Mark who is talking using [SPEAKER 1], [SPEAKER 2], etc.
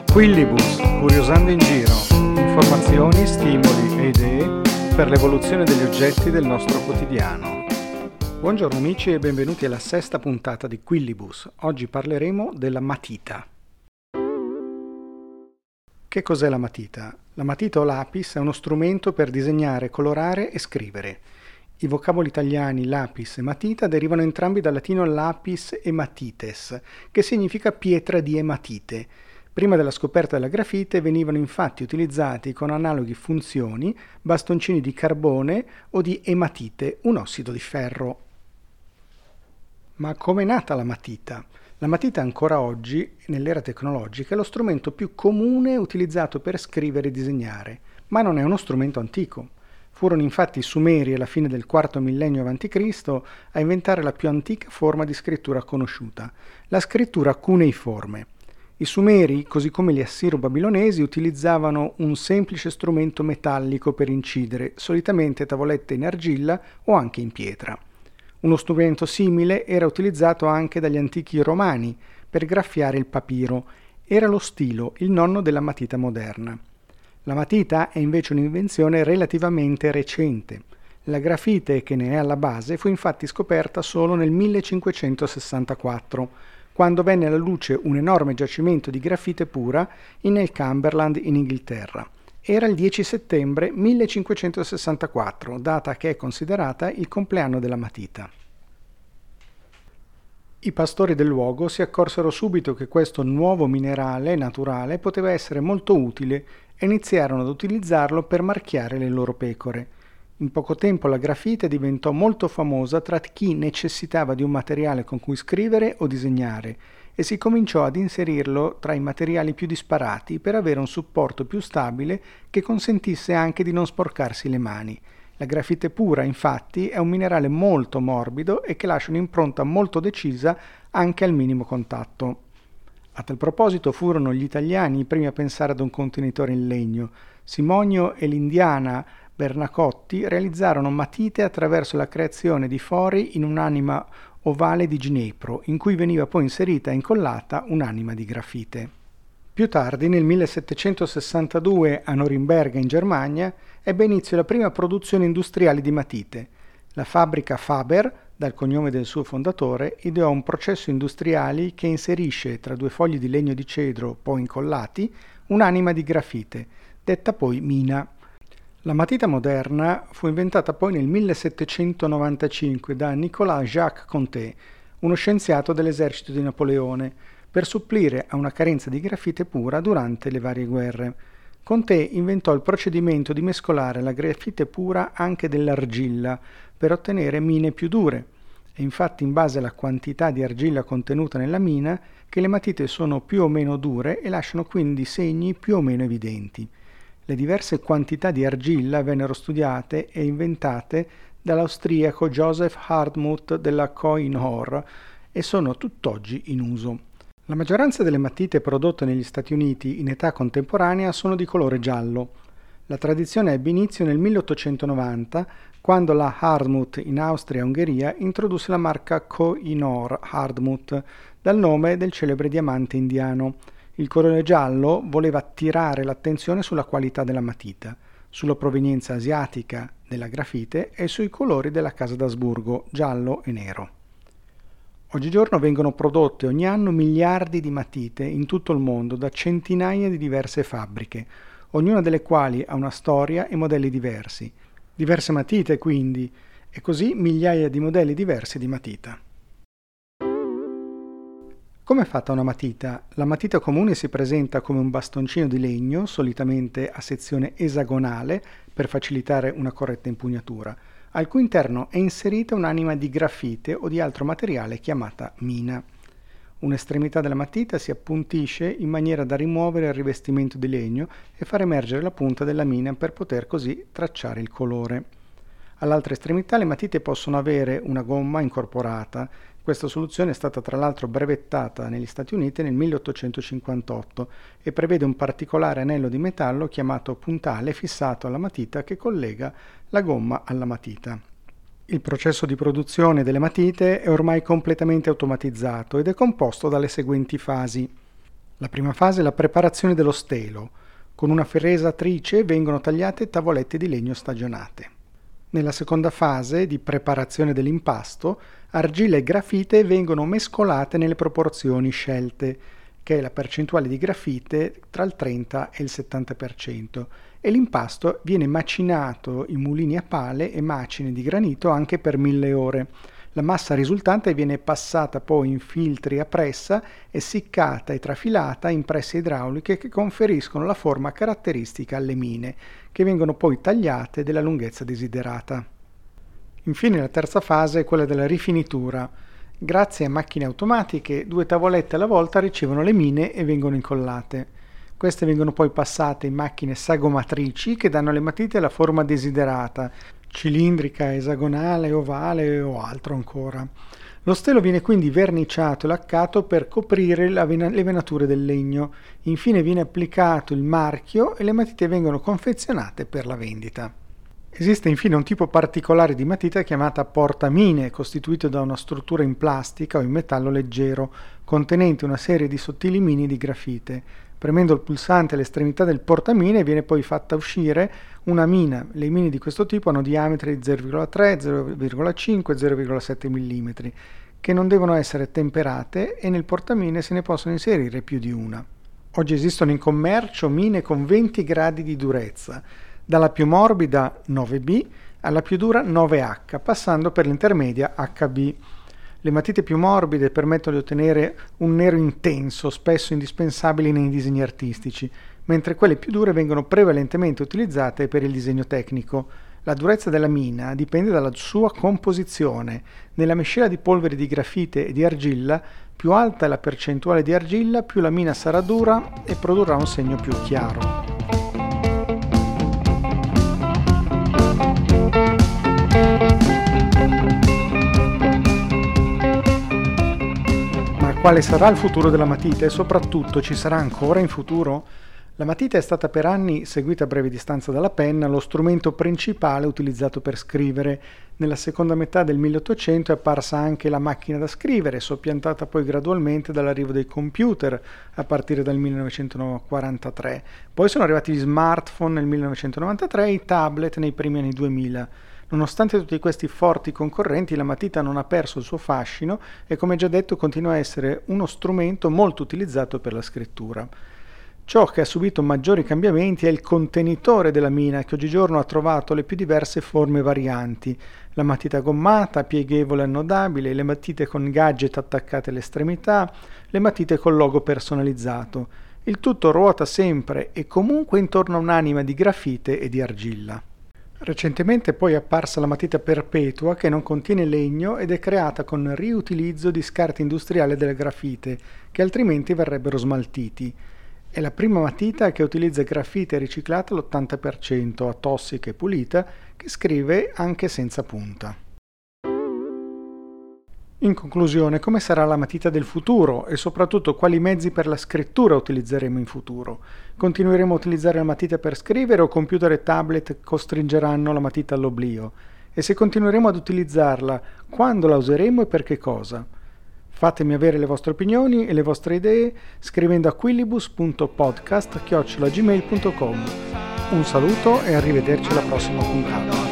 [SPEAKER 1] Quillibus, curiosando in giro, informazioni, stimoli e idee per l'evoluzione degli oggetti del nostro quotidiano. Buongiorno amici e benvenuti alla sesta puntata di Quillibus. Oggi parleremo della matita. Che cos'è la matita? La matita o lapis è uno strumento per disegnare, colorare e scrivere. I vocaboli italiani lapis e matita derivano entrambi dal latino lapis ematites, che significa pietra di ematite. Prima della scoperta della grafite venivano infatti utilizzati con analoghe funzioni bastoncini di carbone o di ematite, un ossido di ferro. Ma come è nata la matita? La matita ancora oggi, nell'era tecnologica, è lo strumento più comune utilizzato per scrivere e disegnare, ma non è uno strumento antico. Furono infatti i Sumeri alla fine del IV millennio a.C. a inventare la più antica forma di scrittura conosciuta, la scrittura cuneiforme. I Sumeri, così come gli assiro-babilonesi, utilizzavano un semplice strumento metallico per incidere, solitamente tavolette in argilla o anche in pietra. Uno strumento simile era utilizzato anche dagli antichi romani per graffiare il papiro. Era lo stilo, il nonno della matita moderna. La matita è invece un'invenzione relativamente recente. La grafite che ne è alla base fu infatti scoperta solo nel 1564, quando venne alla luce un enorme giacimento di grafite pura nel Cumberland in Inghilterra. Era il 10 settembre 1564, data che è considerata il compleanno della matita. I pastori del luogo si accorsero subito che questo nuovo minerale naturale poteva essere molto utile e iniziarono ad utilizzarlo per marchiare le loro pecore. In poco tempo la grafite diventò molto famosa tra chi necessitava di un materiale con cui scrivere o disegnare e si cominciò ad inserirlo tra i materiali più disparati per avere un supporto più stabile che consentisse anche di non sporcarsi le mani. La grafite pura, infatti, è un minerale molto morbido e che lascia un'impronta molto decisa anche al minimo contatto. A tal proposito furono gli italiani i primi a pensare ad un contenitore in legno. Simonio e l'indiana Bernacotti realizzarono matite attraverso la creazione di fori in un'anima ovale di ginepro, in cui veniva poi inserita e incollata un'anima di grafite. Più tardi, nel 1762, a Norimberga in Germania, ebbe inizio la prima produzione industriale di matite. La fabbrica Faber, dal cognome del suo fondatore, ideò un processo industriale che inserisce tra due fogli di legno di cedro poi incollati un'anima di grafite, detta poi mina. La matita moderna fu inventata poi nel 1795 da Nicolas-Jacques Conté, uno scienziato dell'esercito di Napoleone, per supplire a una carenza di grafite pura durante le varie guerre. Conté inventò il procedimento di mescolare la grafite pura anche dell'argilla per ottenere mine più dure. È infatti in base alla quantità di argilla contenuta nella mina che le matite sono più o meno dure e lasciano quindi segni più o meno evidenti. Le diverse quantità di argilla vennero studiate e inventate dall'austriaco Joseph Hardtmuth della Koh-i-Noor e sono tutt'oggi in uso. La maggioranza delle matite prodotte negli Stati Uniti in età contemporanea sono di colore giallo. La tradizione ebbe inizio nel 1890, quando la Hardtmuth in Austria e Ungheria introdusse la marca Koh-i-Noor Hardtmuth dal nome del celebre diamante indiano. Il colore giallo voleva attirare l'attenzione sulla qualità della matita, sulla provenienza asiatica della grafite e sui colori della casa d'Asburgo, giallo e nero. Oggigiorno vengono prodotte ogni anno miliardi di matite in tutto il mondo da centinaia di diverse fabbriche, ognuna delle quali ha una storia e modelli diversi. Diverse matite quindi, e così migliaia di modelli diversi di matita. Come è fatta una matita? La matita comune si presenta come un bastoncino di legno, solitamente a sezione esagonale, per facilitare una corretta impugnatura, al cui interno è inserita un'anima di grafite o di altro materiale chiamata mina. Un'estremità della matita si appuntisce in maniera da rimuovere il rivestimento di legno e far emergere la punta della mina per poter così tracciare il colore. All'altra estremità le matite possono avere una gomma incorporata. Questa soluzione è stata tra l'altro brevettata negli Stati Uniti nel 1858 e prevede un particolare anello di metallo chiamato puntale fissato alla matita che collega la gomma alla matita. Il processo di produzione delle matite è ormai completamente automatizzato ed è composto dalle seguenti fasi. La prima fase è la preparazione dello stelo. Con una fresatrice vengono tagliate tavolette di legno stagionate. Nella seconda fase, di preparazione dell'impasto, argilla e grafite vengono mescolate nelle proporzioni scelte, che è la percentuale di grafite tra il 30 e il 70%, e l'impasto viene macinato in mulini a pale e macine di granito anche per 1000 ore. La massa risultante viene passata poi in filtri a pressa, essiccata e trafilata in presse idrauliche che conferiscono la forma caratteristica alle mine, che vengono poi tagliate della lunghezza desiderata. Infine la terza fase è quella della rifinitura. Grazie a macchine automatiche, 2 tavolette alla volta ricevono le mine e vengono incollate. Queste vengono poi passate in macchine sagomatrici che danno alle matite la forma desiderata, cilindrica, esagonale, ovale o altro ancora. Lo stelo viene quindi verniciato e laccato per coprire le venature del legno. Infine viene applicato il marchio e le matite vengono confezionate per la vendita. Esiste infine un tipo particolare di matita chiamata portamine, costituito da una struttura in plastica o in metallo leggero, contenente una serie di sottili mini di grafite. Premendo il pulsante all'estremità del portamine viene poi fatta uscire una mina. Le mine di questo tipo hanno diametri di 0,3, 0,5 e 0,7 mm, che non devono essere temperate e nel portamine se ne possono inserire più di una. Oggi esistono in commercio mine con 20 gradi di durezza, dalla più morbida 9B alla più dura 9H, passando per l'intermedia HB. Le matite più morbide permettono di ottenere un nero intenso, spesso indispensabile nei disegni artistici, mentre quelle più dure vengono prevalentemente utilizzate per il disegno tecnico. La durezza della mina dipende dalla sua composizione. Nella miscela di polveri di grafite e di argilla, più alta è la percentuale di argilla, più la mina sarà dura e produrrà un segno più chiaro. Quale sarà il futuro della matita e soprattutto ci sarà ancora in futuro? La matita è stata per anni seguita a breve distanza dalla penna, lo strumento principale utilizzato per scrivere. Nella seconda metà del 1800 è apparsa anche la macchina da scrivere, soppiantata poi gradualmente dall'arrivo dei computer a partire dal 1943. Poi sono arrivati gli smartphone nel 1993 e i tablet nei primi anni 2000. Nonostante tutti questi forti concorrenti, la matita non ha perso il suo fascino e, come già detto, continua a essere uno strumento molto utilizzato per la scrittura. Ciò che ha subito maggiori cambiamenti è il contenitore della mina, che oggigiorno ha trovato le più diverse forme varianti. La matita gommata, pieghevole e annodabile, le matite con gadget attaccate alle estremità, le matite col logo personalizzato. Il tutto ruota sempre e comunque intorno a un'anima di grafite e di argilla. Recentemente poi è apparsa la matita perpetua che non contiene legno ed è creata con riutilizzo di scarti industriali delle grafite che altrimenti verrebbero smaltiti. È la prima matita che utilizza grafite riciclata all'80%, atossica e pulita, che scrive anche senza punta. In conclusione, come sarà la matita del futuro e soprattutto quali mezzi per la scrittura utilizzeremo in futuro? Continueremo a utilizzare la matita per scrivere o computer e tablet costringeranno la matita all'oblio? E se continueremo ad utilizzarla, quando la useremo e per che cosa? Fatemi avere le vostre opinioni e le vostre idee scrivendo a quillibus.podcast@gmail.com. Un saluto e arrivederci alla prossima puntata.